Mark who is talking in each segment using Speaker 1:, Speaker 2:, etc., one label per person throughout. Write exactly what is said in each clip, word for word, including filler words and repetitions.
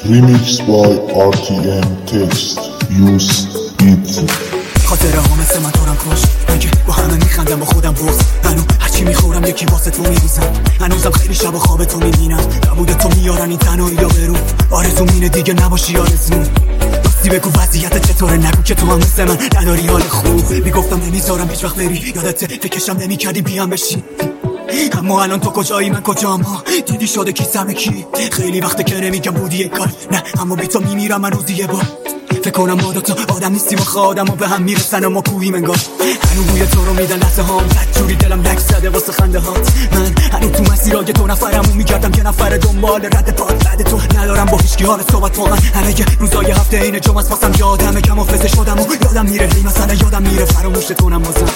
Speaker 1: Remix by آر تی ام Text Use It.
Speaker 2: خاطره ها مثل من دارم کش اگه با همه میخندم با خودم بغض هنو هرچی میخورم یکی واسه تو میریزم هنوزم خیلی شب خواب تو میبینم نبوده تو میارن این تنهایی یا برو آرزوم اینه دیگه نباشی آرزوم راستی بگو وضعیت چطوره نگو که تو هم مثل من نداری حال خوب میگفتم نمیذارم هیچ وقت بری یادت فکرشم نمیکردی بیام بشی اما الان تو کجایی من کجام ها دیدی شده کی سر کی خیلی وقته که نمیگم بودی یک کار نه اما بی تو میمیرم من روزی یه بار فکر کنم ما دوتا آدم نیستیم و خودم و به هم میرسن و ما کوهیم انگار هنو بوی تو رو میدن لحظه هام بدجوری دلم لک زده واسه خنده هات من هنو تو مسیرهای تو نفرمو میگردم که نفر دنبال رد پاد بعد تو ندارم با هیچکی حال صحبت واقعا همه روزای هفته اینه جمعه واسم یادمه کم حافظه شدم و یادم میره هی مثلا یادم میره فراموش کنم بازم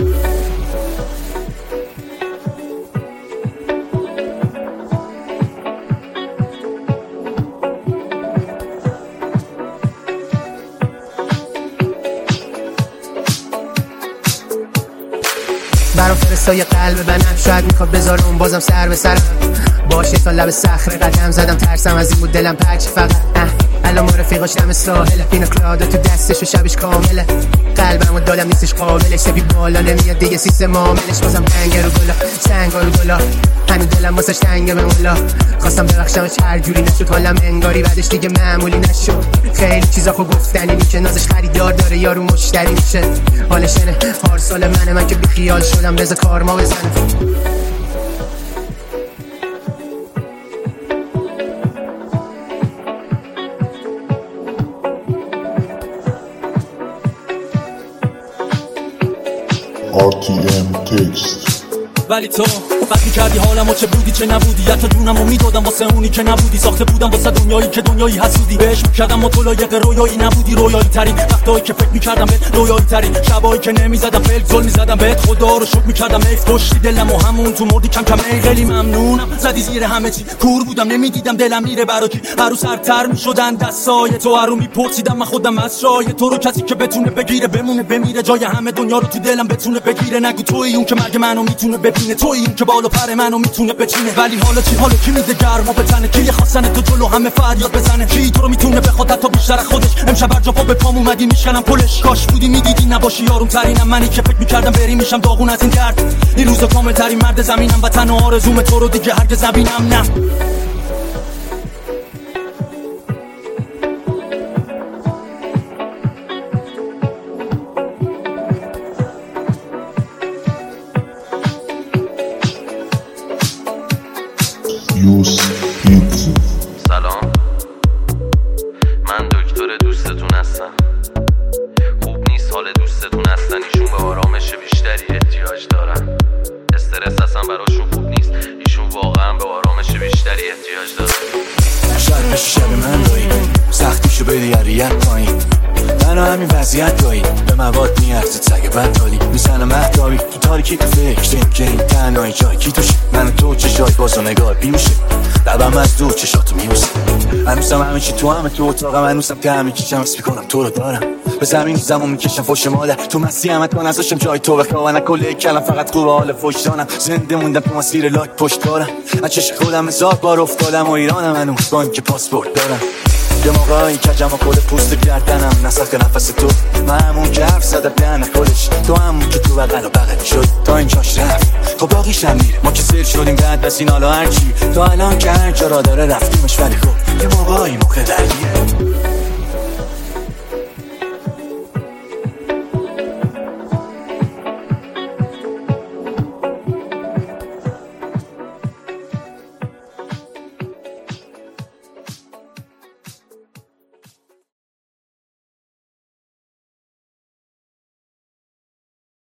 Speaker 3: برام فرستای قلب بنم شاید میخواد بذارم بازم سر به سر باشه تا لب صخره قدم زدم ترسم از این بود دلم پچ فقط الان ما رفیقاش دم ساحله پینا کلادا تو دستش و شبش کامله قلبمو دادم نیستش قابلش سبی بالا نمیاد دیگه سیستم معاملش بازم تنگه رو گلا سنگا رو گلا هنو دلم واسش تنگه به مولا خواستم ببخشمش هر جوری نشد حالم انگاری بعدش دیگه معمولی نشد خیلی چیزا خو گفتنی میشه نازش خریدار داره یارو مشتری میشه حالش اینه هر سال منه من که بی خیال شدم بذار کار ما بزنه
Speaker 1: آر تی ام Text.
Speaker 4: ولی تو وقتی کردی حالمو چه بودی چه نبودی حتی جونمو میدادم واسه اونی که نبودی ساخته بودم واسه دنیایی که دنیایی حسودی بهش میکردم و تو لایق رویایی نبودی رویایی ترین وقتایی که فکر میکردم بهت رویایی ترین شبایی که نمیزدم فلک زل میزدم بهت خدا رو شکر میکردم ایف کشتی دلم و همون تو مردی کم کم ای خیلی ممنونم زدی زیر همه چی کور بودم نمیدیدم دلم میره برا کی هر روز سرتر میشدن دستای تو هر رو میپرسیدم من خودم از شای تو رو کسی که بتونه بگیره بمونه بمیره جای همه دنیا رو تو دلم بتونه بگیره نگو تویی اون که مرگ منو میتونه ببینه تویی اون که بالا پر منو میتونه بچینه ولی حالا چی حالا کی میده گرما بزنه کی خواستن تو جلو همه فریاد بزنه کی تو رو میتونه بخواد حتی بیشتر خودش امشب هر جا پا به پام اومدی میشکنم پلش کاش بودی میدیدی نباشی یاروم ترینم منی که فکر میکردم بری میشم داغون از این درد این روزا کامل ترین مرد زمینم و تنها آرزوم تو رو دیگه هرگز نبینم نه
Speaker 1: Use It.
Speaker 5: سلام من دکتر دوستتون هستم خوب نیست حال دوستتون هستن ایشون به آرامش بیشتری احتیاج دارن استرس اصلا براشون خوب نیست ایشون واقعا به آرامش بیشتری احتیاج دارن
Speaker 6: شاید بشی شب من دایی سختیشو بده یریت پایین منو همین وضعیت دایی به مواد میارزید سگ بدالی میزنه مهدابی تو تاریکی تو فکر دیم که این تنهایی جای کی توشه من تو چشای باز و نگاه بیوشه لبم از دور چشاتو میوسه هنوزم همه چی تو همه تو اتاقم هنوزم که همه کیشم اسم میکنم تو رو دارم به زمین زمان میکشم فوش مادر تو مسیح همت من ازاشم جای تو بخواه و نکله کلم فقط خوب حال فوش دانم زنده موندم تو مسیر لاک پشت دارم از چشم خودم هزار بار افتادم و ایرانم هنوز با این که پاسپورت دارم یه موقعی کجم و کل پوست گردنم نسخ نفس تو من همون که حرف زده دهن خودش تو همون که تو بغل و بغل شد تا اینجاش رفت خب باقیشم میره ما که سر شدیم بعد بس این حالا هرچی تو الان که هر جا را داره رفتیمش ولی خب یه موقعی موقع درگیره